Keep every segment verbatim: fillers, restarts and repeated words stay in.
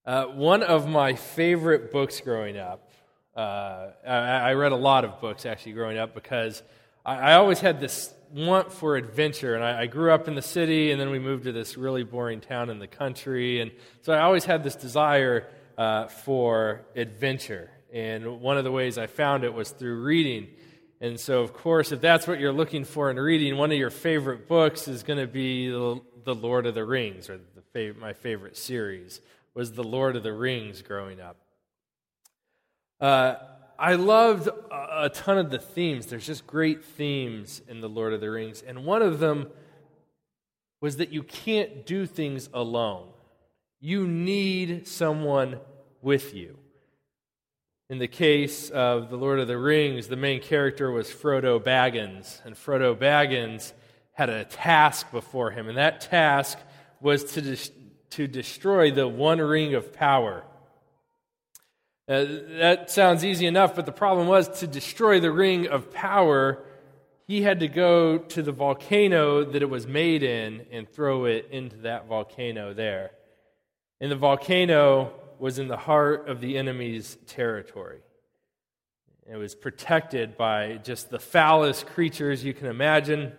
Uh, one of my favorite books growing up, uh, I, I read a lot of books actually growing up because I, I always had this want for adventure, and I, I grew up in the city, and then we moved to this really boring town in the country, and so I always had this desire uh, for adventure, and one of the ways I found it was through reading. And so, of course, if that's what you're looking for in reading, one of your favorite books is going to be The, the Lord of the Rings, or the fav- my favorite series was The Lord of the Rings growing up. Uh, I loved a, a ton of the themes. There's just great themes in The Lord of the Rings, and one of them was that you can't do things alone. You need someone with you. In the case of The Lord of the Rings, the main character was Frodo Baggins, and Frodo Baggins had a task before him, and that task was to, des- to destroy the One Ring of Power. Uh, that sounds easy enough, but the problem was, to destroy the Ring of Power, he had to go to the volcano that it was made in and throw it into that volcano there. And the volcano was in the heart of the enemy's territory. It was protected by just the foulest creatures you can imagine,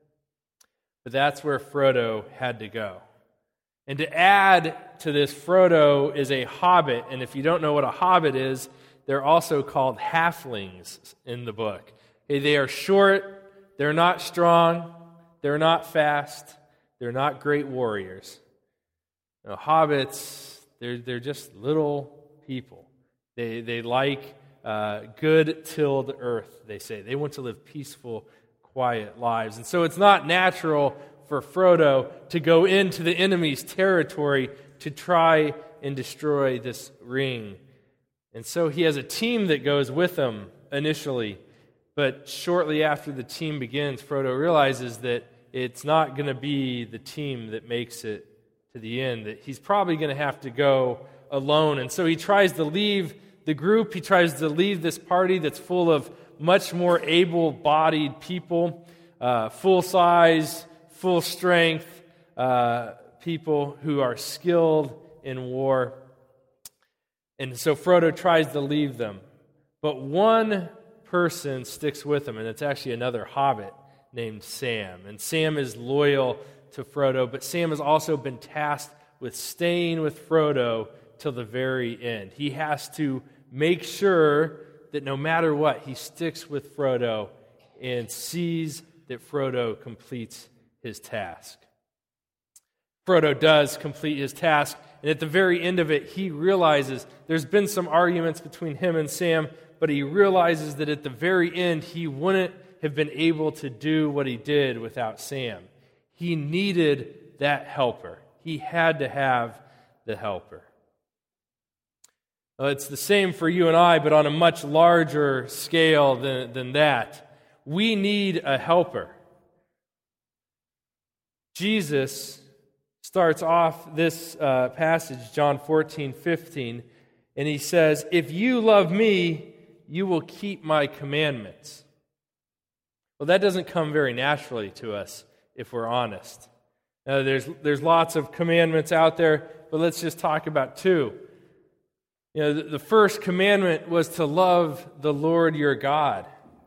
but that's where Frodo had to go. And to add to this, Frodo is a hobbit, and if you don't know what a hobbit is, they're also called halflings in the book. Okay, they are short, they're not strong, they're not fast, they're not great warriors. Now, hobbits, they're, they're just little people. They, they like uh, good tilled earth, they say. They want to live peaceful, quiet lives. And so it's not natural for Frodo to go into the enemy's territory to try and destroy this ring. And so he has a team that goes with him initially, but shortly after the team begins, Frodo realizes that it's not going to be the team that makes it to the end, that he's probably going to have to go alone. And so he tries to leave the group, he tries to leave this party that's full of much more able-bodied people, uh, full-size, full strength uh, people who are skilled in war. And so Frodo tries to leave them. But one person sticks with him, and it's actually another hobbit named Sam. And Sam is loyal to Frodo, but Sam has also been tasked with staying with Frodo till the very end. He has to make sure that no matter what, he sticks with Frodo and sees that Frodo completes his task. Frodo does complete his task, and at the very end of it, he realizes there's been some arguments between him and Sam, but he realizes that at the very end, he wouldn't have been able to do what he did without Sam. He needed that helper. He had to have the helper. Well, it's the same for you and I, but on a much larger scale than, than that. We need a helper. Jesus starts off this uh, passage, John fourteen fifteen, and he says, "If you love me, you will keep my commandments." Well, that doesn't come very naturally to us, if we're honest. Now, there's there's lots of commandments out there, but let's just talk about two. You know, the, the first commandment was to love the Lord your God.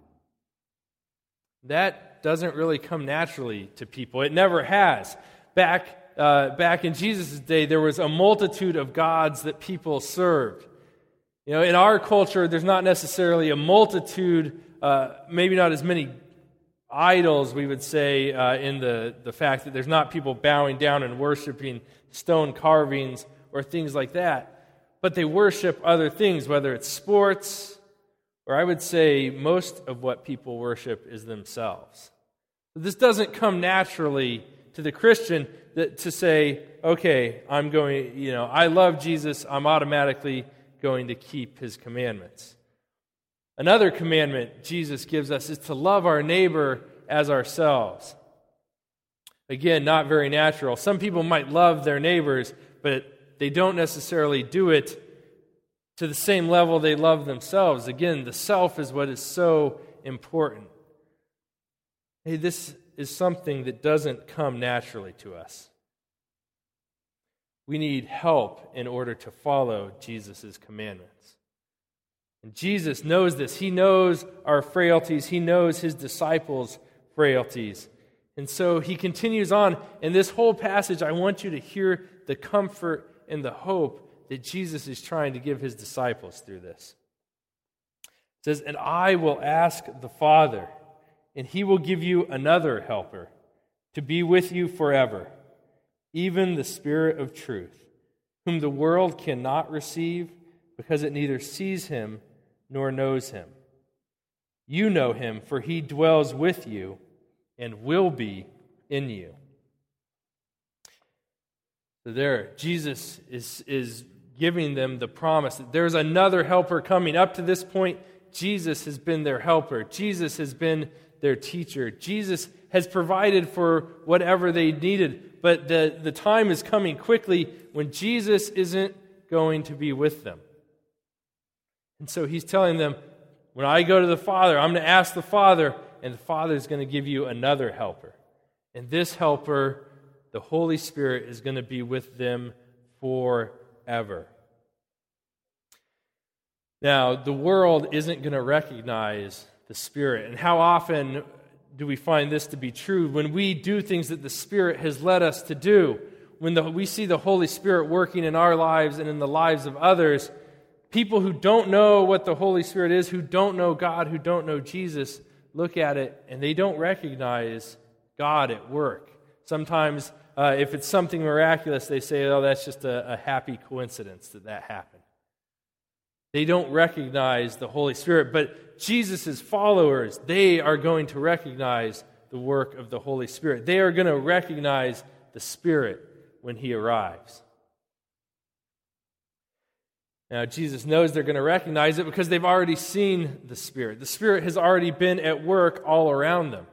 That doesn't really come naturally to people. It never has. Back uh, back in Jesus' day, there was a multitude of gods that people served. You know, in our culture, there's not necessarily a multitude, uh, maybe not as many idols, we would say, uh, in the, the fact that there's not people bowing down and worshiping stone carvings or things like that. But they worship other things, whether it's sports, or I would say most of what people worship is themselves. This doesn't come naturally to the Christian that, to say, okay, I'm going, you know, I love Jesus, I'm automatically going to keep his commandments. Another commandment Jesus gives us is to love our neighbor as ourselves. Again, not very natural. Some people might love their neighbors, but they don't necessarily do it to the same level they love themselves. Again, the self is what is so important. Hey, this is something that doesn't come naturally to us. We need help in order to follow Jesus' commandments. And Jesus knows this. He knows our frailties. He knows his disciples' frailties. And so he continues on. In this whole passage, I want you to hear the comfort and the hope that Jesus is trying to give his disciples through this. It says, "And I will ask the Father, and he will give you another helper to be with you forever, even the Spirit of truth, whom the world cannot receive because it neither sees him nor knows him. You know him, for he dwells with you and will be in you." So there, Jesus is, is giving them the promise that there's another helper coming. Up to this point, Jesus has been their helper. Jesus has been their teacher. Jesus has provided for whatever they needed. But the, the time is coming quickly when Jesus isn't going to be with them. And so he's telling them, when I go to the Father, I'm going to ask the Father, and the Father is going to give you another helper. And this helper, the Holy Spirit, is going to be with them forever. Now, the world isn't going to recognize the Spirit. And how often do we find this to be true? When we do things that the Spirit has led us to do, when the, we see the Holy Spirit working in our lives and in the lives of others, people who don't know what the Holy Spirit is, who don't know God, who don't know Jesus, look at it and they don't recognize God at work. Sometimes, uh, if it's something miraculous, they say, oh, that's just a, a happy coincidence that that happened. They don't recognize the Holy Spirit, but Jesus' followers, they are going to recognize the work of the Holy Spirit. They are going to recognize the Spirit when he arrives. Now, Jesus knows they're going to recognize it because they've already seen the Spirit. The Spirit has already been at work all around them.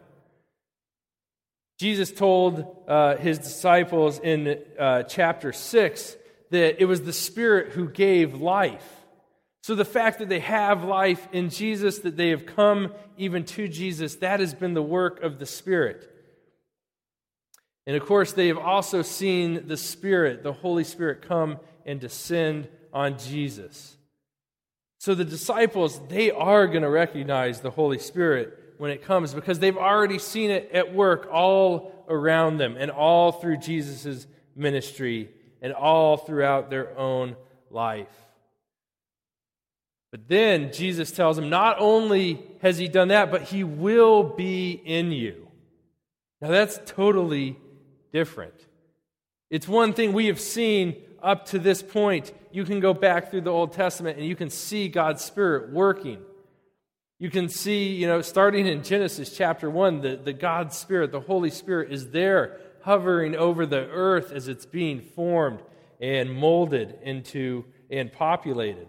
Jesus told uh, his disciples in uh, chapter six that it was the Spirit who gave life. So the fact that they have life in Jesus, that they have come even to Jesus, that has been the work of the Spirit. And of course, they have also seen the Spirit, the Holy Spirit, come and descend on Jesus. So the disciples, they are going to recognize the Holy Spirit when it comes because they've already seen it at work all around them and all through Jesus' ministry and all throughout their own life. But then Jesus tells them, not only has he done that, but he will be in you. Now that's totally different. It's one thing we have seen up to this point. You can go back through the Old Testament and you can see God's Spirit working. You can see, you know, starting in Genesis chapter one, the, the God Spirit, the Holy Spirit is there hovering over the earth as it's being formed and molded into and populated.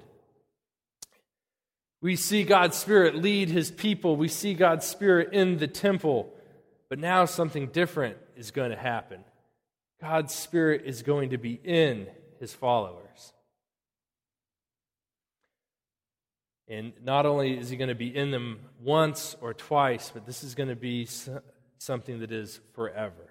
We see God's Spirit lead his people. We see God's Spirit in the temple. But now something different is going to happen. God's Spirit is going to be in his followers. And not only is he going to be in them once or twice, but this is going to be something that is forever.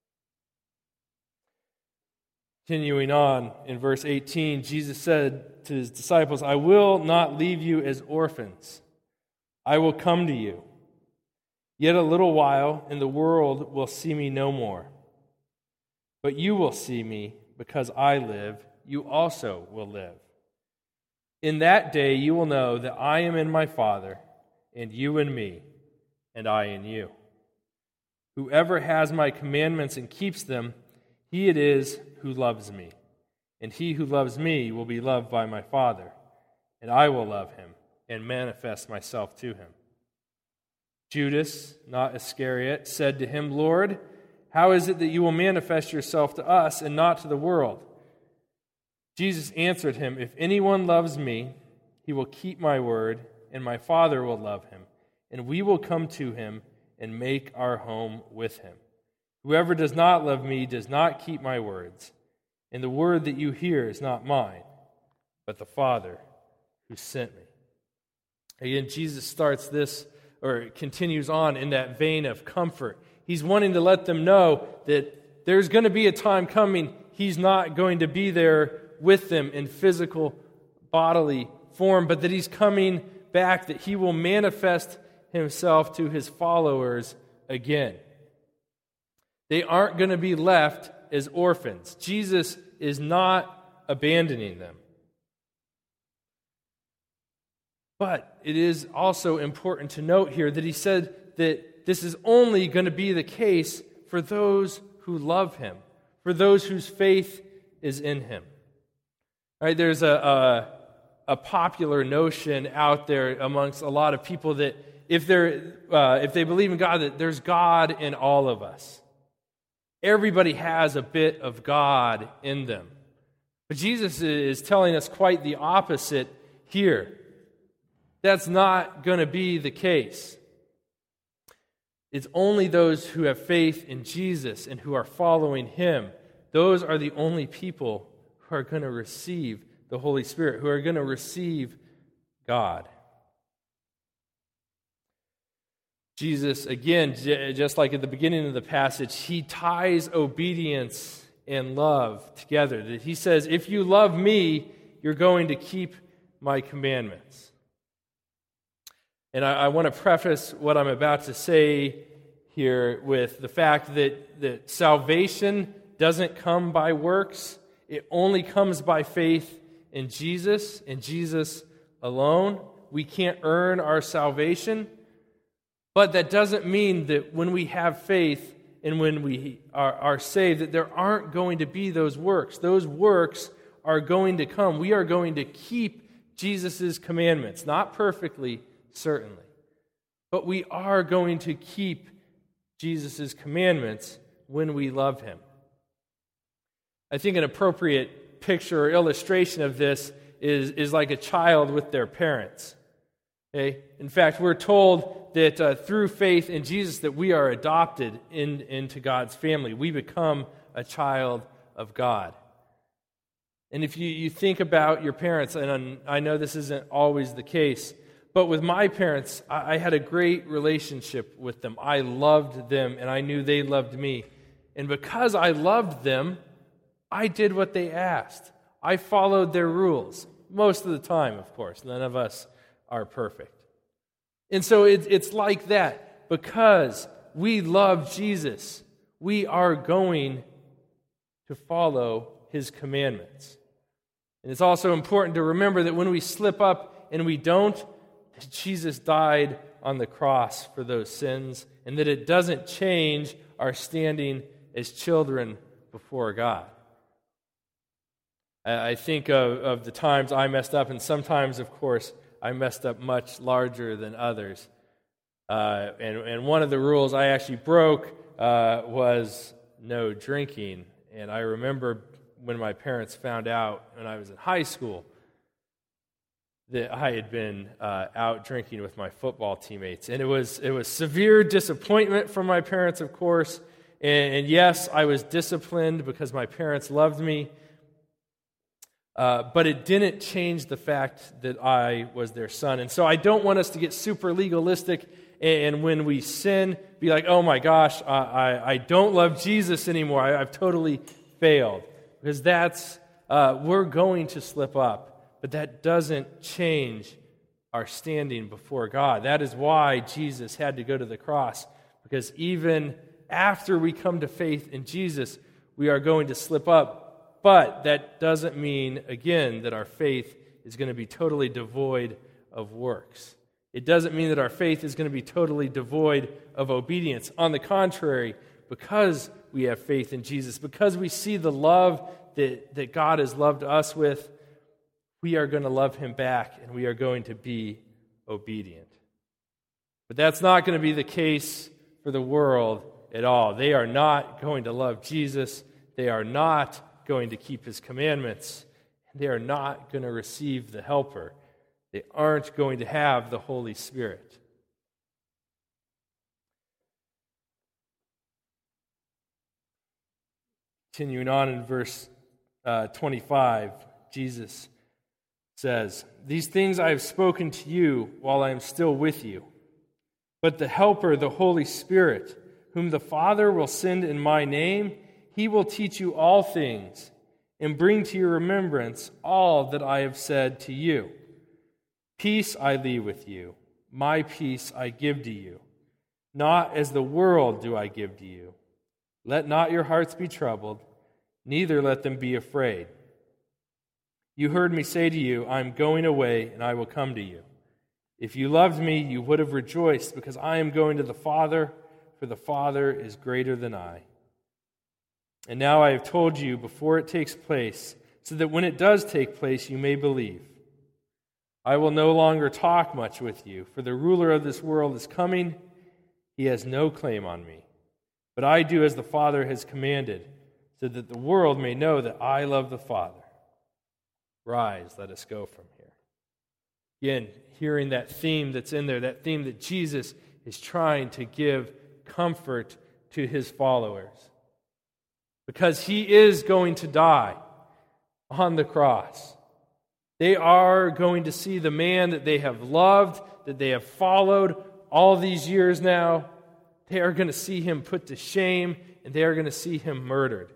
Continuing on in verse eighteen, Jesus said to his disciples, I will not leave you as orphans. I will come to you. Yet a little while, and the world will see me no more. But you will see me, because I live, you also will live. In that day you will know that I am in my Father, and you in me, and I in you. Whoever has my commandments and keeps them, he it is who loves me. And he who loves me will be loved by my Father, and I will love him and manifest myself to him. Judas, not Iscariot, said to him, Lord, how is it that you will manifest yourself to us and not to the world? Jesus answered him, if anyone loves me, he will keep my word, and my Father will love him, and we will come to him and make our home with him. Whoever does not love me does not keep my words, and the word that you hear is not mine, but the Father who sent me. Again, Jesus starts this, or continues on in that vein of comfort. He's wanting to let them know that there's going to be a time coming he's not going to be there with them in physical, bodily form, but that he's coming back, that he will manifest himself to his followers again. They aren't going to be left as orphans. Jesus is not abandoning them. But it is also important to note here that he said that this is only going to be the case for those who love him, for those whose faith is in him. All right, there's a, a, a popular notion out there amongst a lot of people that if they're uh, if they believe in God, that there's God in all of us. Everybody has a bit of God in them. But Jesus is telling us quite the opposite here. That's not going to be the case. It's only those who have faith in Jesus and who are following him. Those are the only people who are going to receive the Holy Spirit, who are going to receive God. Jesus, again, just like at the beginning of the passage, he ties obedience and love together. That he says, if you love me, you're going to keep my commandments. And I, I want to preface what I'm about to say here with the fact that, that salvation doesn't come by works. It only comes by faith in Jesus and Jesus alone. We can't earn our salvation. But that doesn't mean that when we have faith and when we are, are saved, that there aren't going to be those works. Those works are going to come. We are going to keep Jesus' commandments. Not perfectly, certainly. But we are going to keep Jesus' commandments when we love him. I think an appropriate picture or illustration of this is, is like a child with their parents. Okay? In fact, we're told that uh, through faith in Jesus that we are adopted in, into God's family. We become a child of God. And if you, you think about your parents, and I know this isn't always the case, but with my parents, I, I had a great relationship with them. I loved them, and I knew they loved me. And because I loved them, I did what they asked. I followed their rules. Most of the time, of course. None of us are perfect. And so it, it's like that. Because we love Jesus, we are going to follow his commandments. And it's also important to remember that when we slip up and we don't, Jesus died on the cross for those sins, and that it doesn't change our standing as children before God. I think of, of the times I messed up, and sometimes, of course, I messed up much larger than others. Uh, and, and one of the rules I actually broke uh, was no drinking. And I remember when my parents found out when I was in high school that I had been uh, out drinking with my football teammates. And it was it was severe disappointment from my parents, of course. And, and yes, I was disciplined because my parents loved me. Uh, but it didn't change the fact that I was their son. And so I don't want us to get super legalistic and, and when we sin, be like, oh my gosh, I, I, I don't love Jesus anymore. I, I've totally failed. Because that's, uh, we're going to slip up. But that doesn't change our standing before God. That is why Jesus had to go to the cross. Because even after we come to faith in Jesus, we are going to slip up. But that doesn't mean, again, that our faith is going to be totally devoid of works. It doesn't mean that our faith is going to be totally devoid of obedience. On the contrary, because we have faith in Jesus, because we see the love that, that God has loved us with, we are going to love him back, and we are going to be obedient. But that's not going to be the case for the world at all. They are not going to love Jesus. They are not going to keep his commandments. They are not going to receive the Helper. They aren't going to have the Holy Spirit. Continuing on in verse uh, twenty-five, Jesus says, "These things I have spoken to you while I am still with you. But the Helper, the Holy Spirit, whom the Father will send in my name, he will teach you all things and bring to your remembrance all that I have said to you. Peace I leave with you, my peace I give to you. Not as the world do I give to you. Let not your hearts be troubled, neither let them be afraid. You heard me say to you, I am going away, and I will come to you. If you loved me, you would have rejoiced, because I am going to the Father, for the Father is greater than I. And now I have told you before it takes place, so that when it does take place, you may believe. I will no longer talk much with you, for the ruler of this world is coming. He has no claim on me. But I do as the Father has commanded, so that the world may know that I love the Father. Rise, let us go from here. Again, hearing that theme that's in there, that theme that Jesus is trying to give comfort to his followers. Because he is going to die on the cross. They are going to see the man that they have loved, that they have followed all these years now. They are going to see him put to shame, and they are going to see him murdered.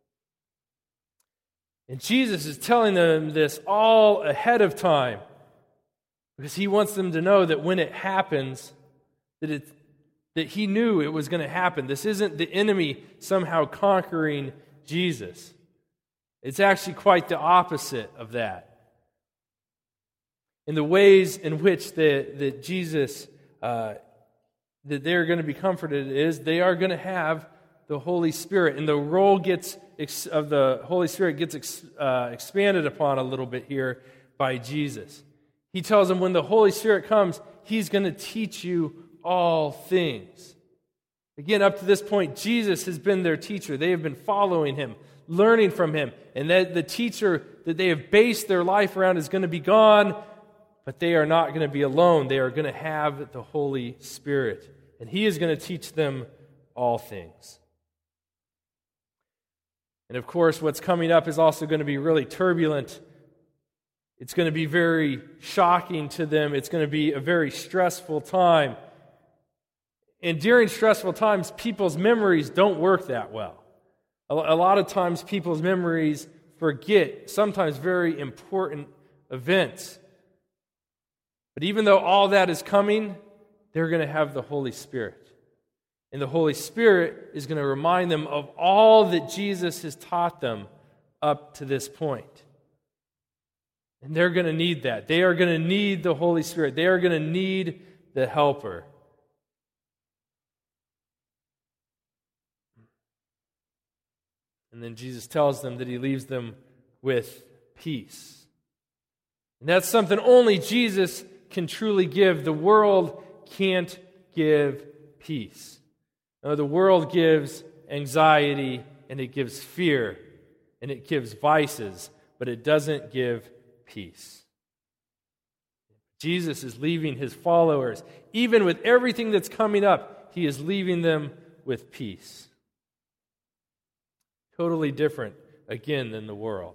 And Jesus is telling them this all ahead of time, because he wants them to know that when it happens, that it, that he knew it was going to happen. This isn't the enemy somehow conquering Jesus. It's actually quite the opposite of that. In the ways in which the, that Jesus, uh, that they're going to be comforted is they are going to have the Holy Spirit. And the role gets of the Holy Spirit gets ex, uh, expanded upon a little bit here by Jesus. He tells them when the Holy Spirit comes, he's going to teach you all things. Again, up to this point, Jesus has been their teacher. They have been following him, learning from him. And that the teacher that they have based their life around is going to be gone, but they are not going to be alone. They are going to have the Holy Spirit. And he is going to teach them all things. And of course, what's coming up is also going to be really turbulent. It's going to be very shocking to them. It's going to be a very stressful time. And during stressful times, people's memories don't work that well. A lot of times, people's memories forget sometimes very important events. But even though all that is coming, they're going to have the Holy Spirit. And the Holy Spirit is going to remind them of all that Jesus has taught them up to this point. And they're going to need that. They are going to need the Holy Spirit. They are going to need the Helper. And then Jesus tells them that he leaves them with peace. And that's something only Jesus can truly give. The world can't give peace. No, the world gives anxiety, and it gives fear, and it gives vices, but it doesn't give peace. Jesus is leaving his followers, even with everything that's coming up, he is leaving them with peace. Totally different, again, than the world.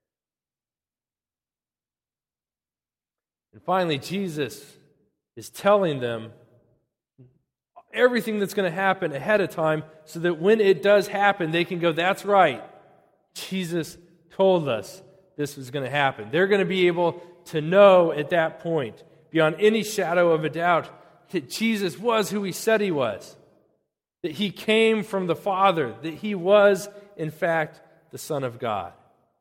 And finally, Jesus is telling them everything that's going to happen ahead of time so that when it does happen, they can go, that's right. Jesus told us this was going to happen. They're going to be able to know at that point, beyond any shadow of a doubt, that Jesus was who he said he was. That he came from the Father. That he was, in fact, the Son of God.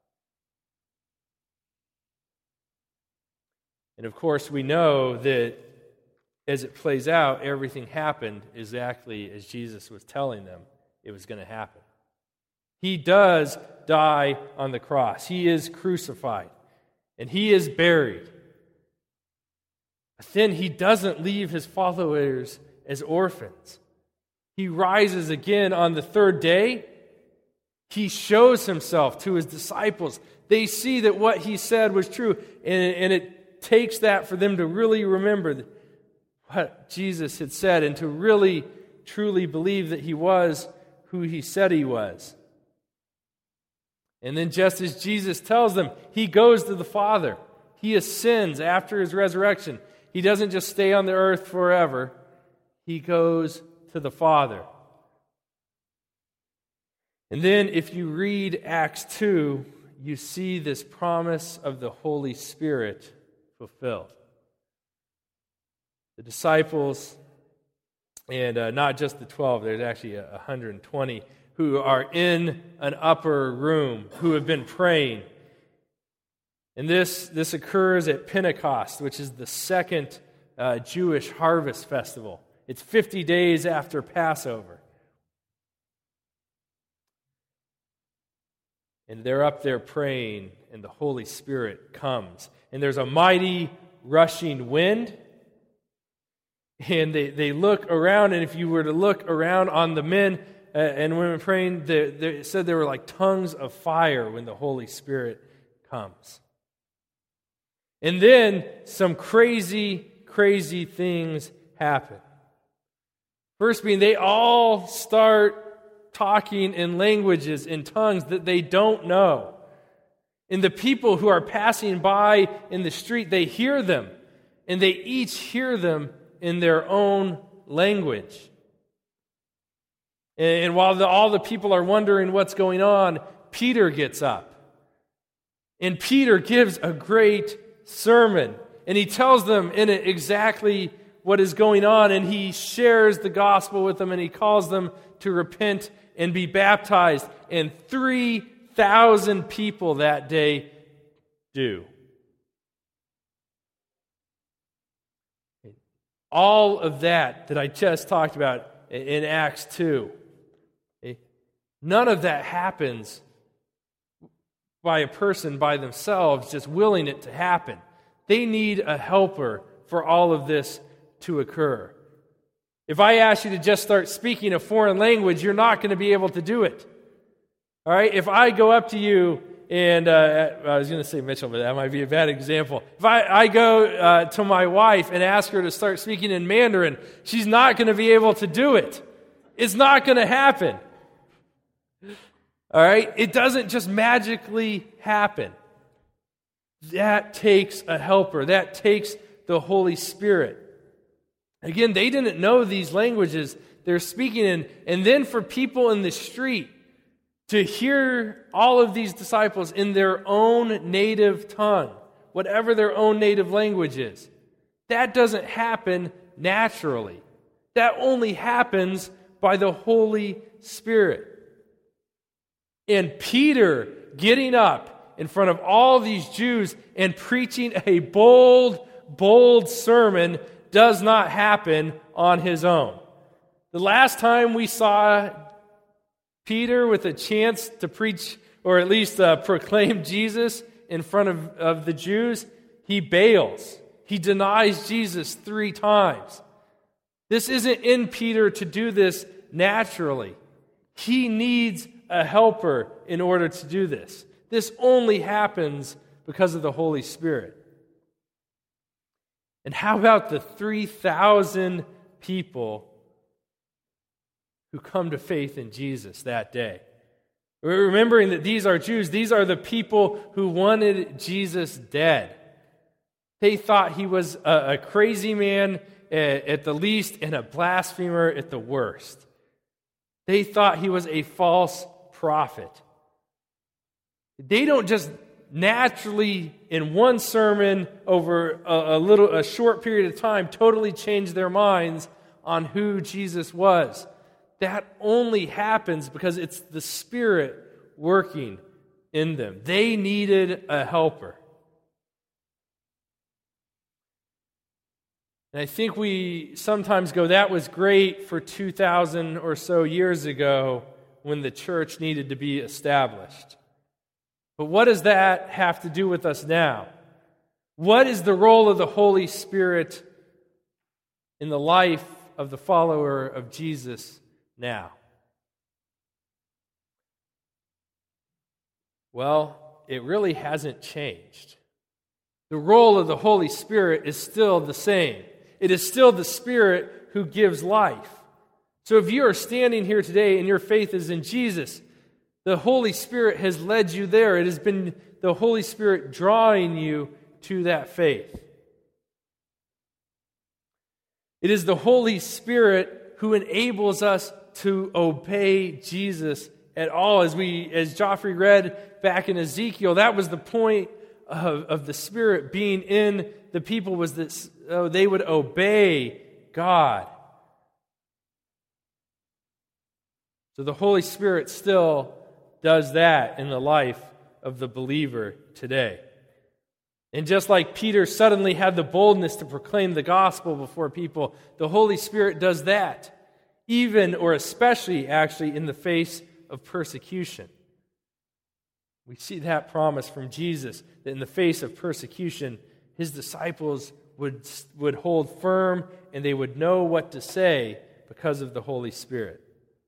And of course, we know that as it plays out, everything happened exactly as Jesus was telling them it was going to happen. He does die on the cross. He is crucified. And he is buried. But then he doesn't leave his followers as orphans. He rises again on the third day. He shows himself to his disciples. They see that what he said was true. And, and it takes that for them to really remember what Jesus had said and to really, truly believe that he was who he said he was. And then just as Jesus tells them, he goes to the Father. He ascends after his resurrection. He doesn't just stay on the earth forever. He goes to the Father. And then if you read Acts two, you see this promise of the Holy Spirit fulfilled. The disciples, and uh, not just the twelve, there's actually one hundred twenty who are in an upper room, who have been praying. And this, this occurs at Pentecost, which is the second uh, Jewish harvest festival. It's fifty days after Passover. And they're up there praying, and the Holy Spirit comes. And there's a mighty rushing wind. And they, they look around, and if you were to look around on the men uh, and women praying, they, they said there were like tongues of fire when the Holy Spirit comes. And then some crazy, crazy things happen. First being, they all start talking in languages, in tongues that they don't know. And the people who are passing by in the street, they hear them, and they each hear them in their own language. And, and while the, all the people are wondering what's going on, Peter gets up. And Peter gives a great sermon, and he tells them in it exactly what is going on, and he shares the gospel with them, and he calls them to repent and be baptized. And three thousand people that day do. All of that that I just talked about in Acts two, none of that happens by a person by themselves just willing it to happen. They need a helper for all of this to occur. If I ask you to just start speaking a foreign language, you're not going to be able to do it. All right? If I go up to you and, uh, I was going to say Mitchell, but that might be a bad example. If I, I go uh, to my wife and ask her to start speaking in Mandarin, she's not going to be able to do it. It's not going to happen. All right? It doesn't just magically happen. That takes a helper. That takes the Holy Spirit. Again, they didn't know these languages they're speaking in. And then for people in the street to hear all of these disciples in their own native tongue, whatever their own native language is, that doesn't happen naturally. That only happens by the Holy Spirit. And Peter getting up in front of all these Jews and preaching a bold, bold sermon does not happen on his own. The last time we saw Peter with a chance to preach, or at least uh, proclaim Jesus in front of, of the Jews, he bails. He denies Jesus three times. This isn't in Peter to do this naturally. He needs a helper in order to do this. This only happens because of the Holy Spirit. And how about the three thousand people who come to faith in Jesus that day? Remembering that these are Jews, these are the people who wanted Jesus dead. They thought he was a, a crazy man at the least and a blasphemer at the worst. They thought he was a false prophet. They don't just naturally, in one sermon over a, a little, a short period of time, totally change their minds on who Jesus was. That only happens because it's the Spirit working in them. They needed a helper. And I think we sometimes go, that was great for two thousand or so years ago when the church needed to be established. But what does that have to do with us now? What is the role of the Holy Spirit in the life of the follower of Jesus now? Well, it really hasn't changed. The role of the Holy Spirit is still the same. It is still the Spirit who gives life. So if you are standing here today and your faith is in Jesus, the Holy Spirit has led you there. It has been the Holy Spirit drawing you to that faith. It is the Holy Spirit who enables us to obey Jesus at all. As we, as Joffrey read back in Ezekiel, that was the point of, of the Spirit being in the people, was that oh, they would obey God. So the Holy Spirit still does that in the life of the believer today. And just like Peter suddenly had the boldness to proclaim the gospel before people, the Holy Spirit does that, even or especially actually in the face of persecution. We see that promise from Jesus, that in the face of persecution, his disciples would, would hold firm and they would know what to say because of the Holy Spirit.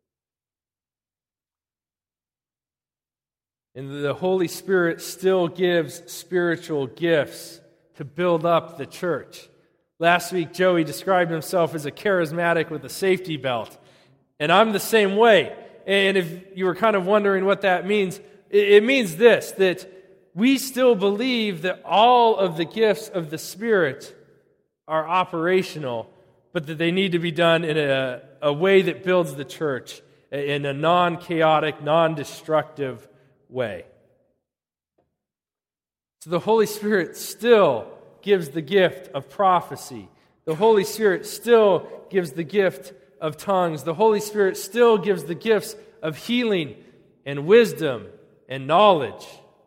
And the Holy Spirit still gives spiritual gifts to build up the church. Last week, Joey described himself as a charismatic with a safety belt. And I'm the same way. And if you were kind of wondering what that means, it means this, that we still believe that all of the gifts of the Spirit are operational, but that they need to be done in a, a way that builds the church, in a non-chaotic, non-destructive way. So the Holy Spirit still gives the gift of prophecy. The Holy Spirit still gives the gift of tongues. The Holy Spirit still gives the gifts of healing and wisdom and knowledge.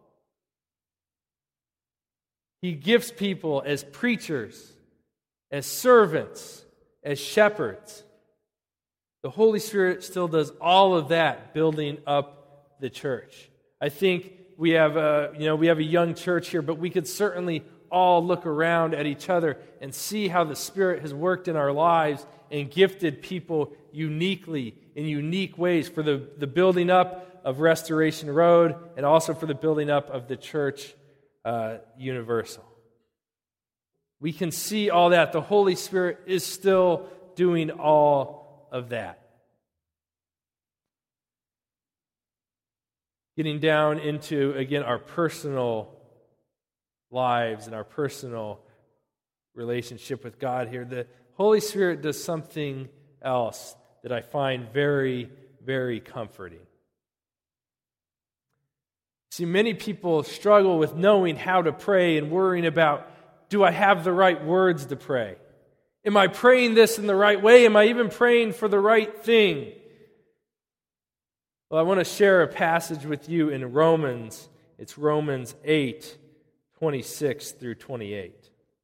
He gifts people as preachers, as servants, as shepherds. The Holy Spirit still does all of that, building up the church. I think we have a, you know, we have a young church here, but we could certainly all look around at each other and see how the Spirit has worked in our lives and gifted people uniquely, in unique ways, for the, the building up of Restoration Road and also for the building up of the church uh, universal. We can see all that. The Holy Spirit is still doing all of that. Getting down into, again, our personal lives and our personal relationship with God here, the Holy Spirit does something else that I find very, very comforting. See, many people struggle with knowing how to pray and worrying about, do I have the right words to pray? Am I praying this in the right way? Am I even praying for the right thing? Well, I want to share a passage with you in Romans. It's Romans eight, twenty-six through twenty-eight.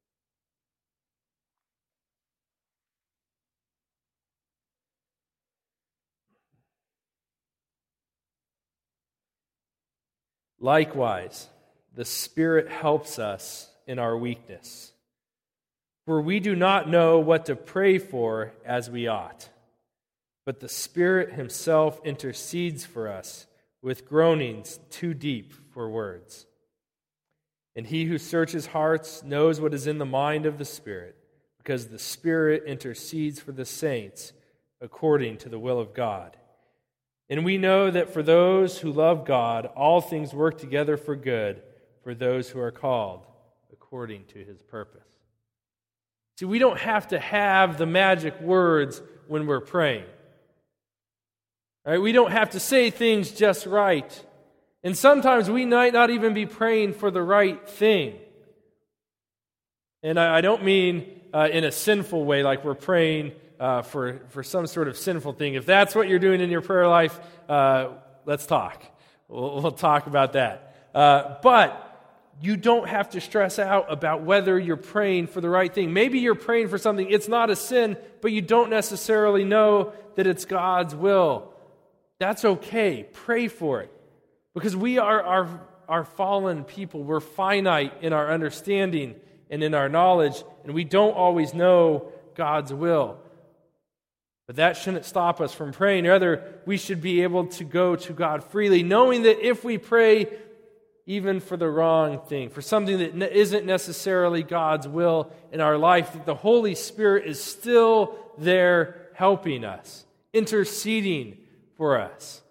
Likewise, the Spirit helps us in our weakness, for we do not know what to pray for as we ought. But the Spirit Himself intercedes for us with groanings too deep for words. And He who searches hearts knows what is in the mind of the Spirit, because the Spirit intercedes for the saints according to the will of God. And we know that for those who love God, all things work together for good, for those who are called according to His purpose. See, we don't have to have the magic words when we're praying. All right, we don't have to say things just right. And sometimes we might not even be praying for the right thing. And I, I don't mean uh, in a sinful way, like we're praying uh, for, for some sort of sinful thing. If that's what you're doing in your prayer life, uh, let's talk. We'll, we'll talk about that. Uh, but you don't have to stress out about whether you're praying for the right thing. Maybe you're praying for something, it's not a sin, but you don't necessarily know that it's God's will. That's okay. Pray for it. Because we are our, our fallen people. We're finite in our understanding and in our knowledge, and we don't always know God's will. But that shouldn't stop us from praying. Rather, we should be able to go to God freely, knowing that if we pray even for the wrong thing, for something that isn't necessarily God's will in our life, that the Holy Spirit is still there helping us, interceding for us.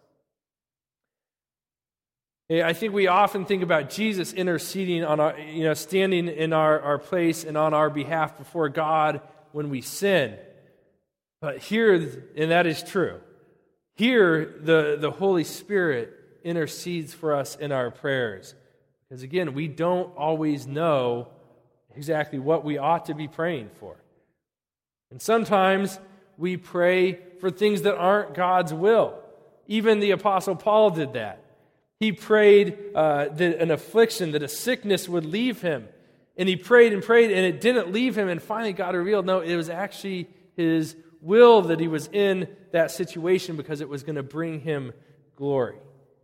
I think we often think about Jesus interceding on our, you know, standing in our, our place and on our behalf before God when we sin. But here, and that is true, Here, the, the Holy Spirit intercedes for us in our prayers. Because again, we don't always know exactly what we ought to be praying for. And sometimes we pray for things that aren't God's will. Even the Apostle Paul did that. He prayed uh, that an affliction, that a sickness would leave him. And he prayed and prayed, and it didn't leave him. And finally God revealed, no, it was actually his will that he was in that situation because it was going to bring him glory.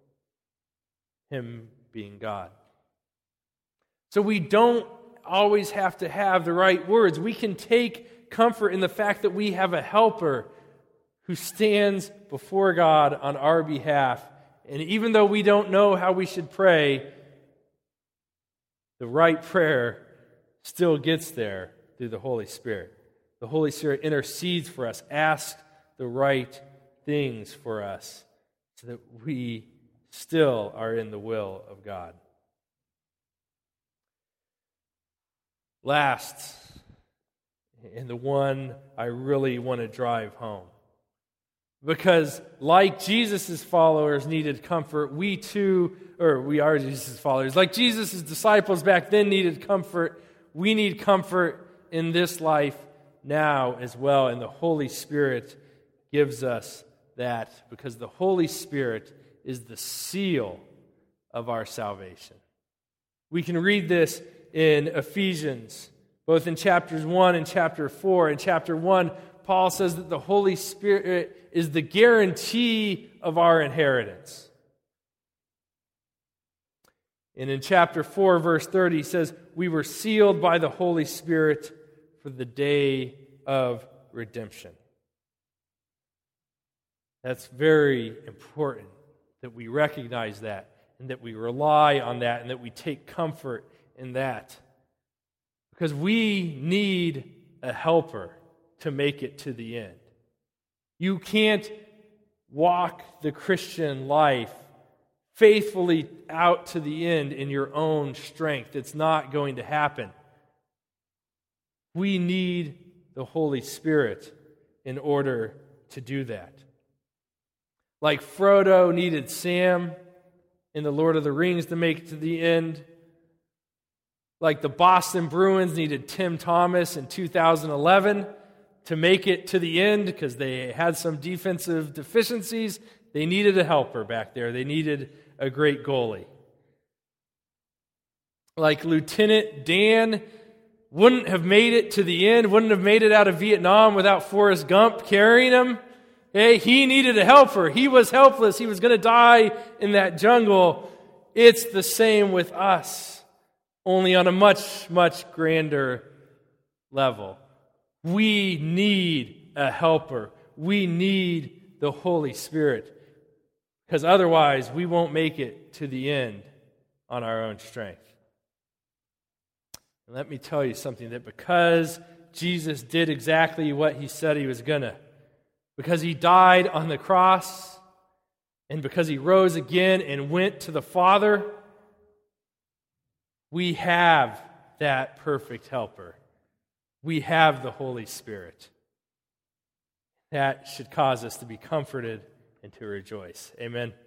Him being God. So we don't always have to have the right words. We can take comfort in the fact that we have a helper who stands before God on our behalf. And even though we don't know how we should pray, the right prayer still gets there through the Holy Spirit. The Holy Spirit intercedes for us, asks the right things for us, so that we still are in the will of God. Last, and the one I really want to drive home. Because like Jesus' followers needed comfort, we too, or we are Jesus' followers, like Jesus' disciples back then needed comfort, we need comfort in this life now as well. And the Holy Spirit gives us that because the Holy Spirit is the seal of our salvation. We can read this in Ephesians, both in chapters one and chapter four. In chapter one, Paul says that the Holy Spirit is the guarantee of our inheritance. And in chapter four, verse thirty, he says, we were sealed by the Holy Spirit for the day of redemption. That's very important that we recognize that and that we rely on that and that we take comfort in that. Because we need a helper to make it to the end. You can't walk the Christian life faithfully out to the end in your own strength. It's not going to happen. We need the Holy Spirit in order to do that. Like Frodo needed Sam in The Lord of the Rings to make it to the end. Like the Boston Bruins needed Tim Thomas in two thousand eleven to make it to the end because they had some defensive deficiencies. They needed a helper back there. They needed a great goalie. Like Lieutenant Dan wouldn't have made it to the end, wouldn't have made it out of Vietnam without Forrest Gump carrying him. Hey, he needed a helper. He was helpless. He was going to die in that jungle. It's the same with us, only on a much, much grander level. We need a helper. We need the Holy Spirit. Because otherwise, we won't make it to the end on our own strength. And let me tell you something, that because Jesus did exactly what he said he was going to, because he died on the cross, and because he rose again and went to the Father, we have that perfect helper. We have the Holy Spirit. That should cause us to be comforted and to rejoice. Amen.